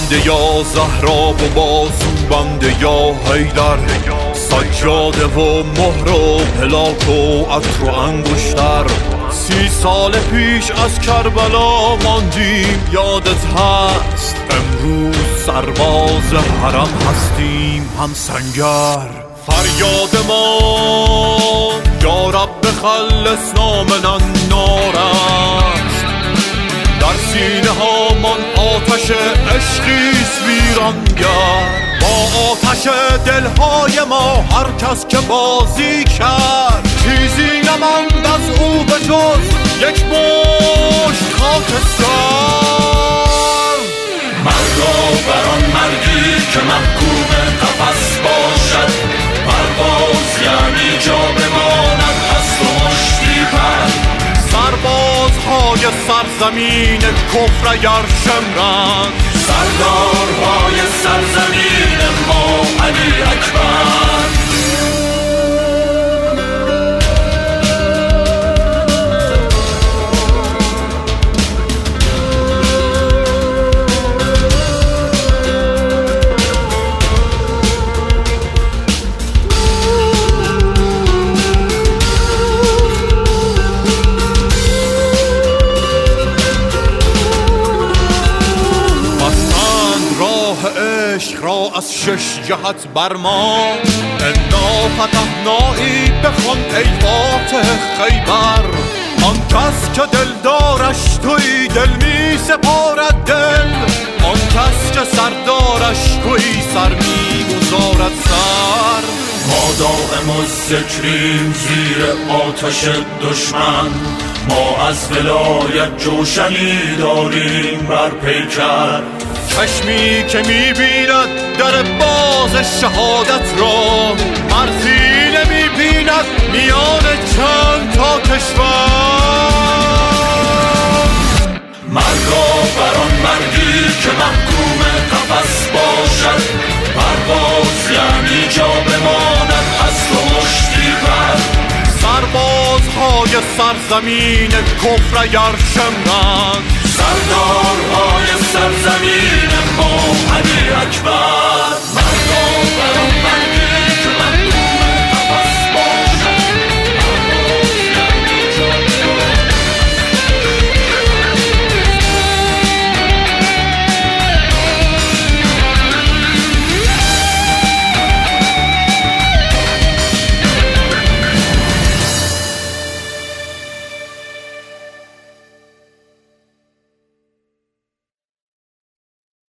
بنده یا زهرا و بازو بنده یا حیدر، سجاده و مهر و پلاک و عطر و انگشتر. 30 سال پیش از کربلا ماندیم یادت هست، امروز سرباز حرم هستیم هم سنگر. فریاد ما یا رب خلصنا من النار است، در سینه ها من آتش عشقیست ویرانگر. با آتش دلهای ما هر کس که بازی کرد، چیزی نماند از او به جز یک مشت خاکستر. مردا بر آن مردی که محکوم قفس باشد، پرواز یعنی جا بماند از تو مشتی پر. سربازهای سرزمین کفر اگر شمرند، سردارهای سرزمین ما علی اکبر. عشق را از 6 جهت بر ما، انا فتحنایی بخوان ای فاتح خیبر. آن کس که دلدارش توی دل می سپارد دل، آن کس که سردارش توی سر می گذارد سر. ما دائم الذکریم زیر آتش دشمن، ما از ولایت جوشنی داریم بر پیکر. چشمی که میبیند در باز شهادت را، مرزی نمیبیند میان چند تا کشور. مردا بر آن مردی که محکوم قفس باشد، پرواز یعنی جا بماند از تو مشتی پر. سربازهای سرزمین کفر اگر شمرند، سردارهای سرزمین ما علی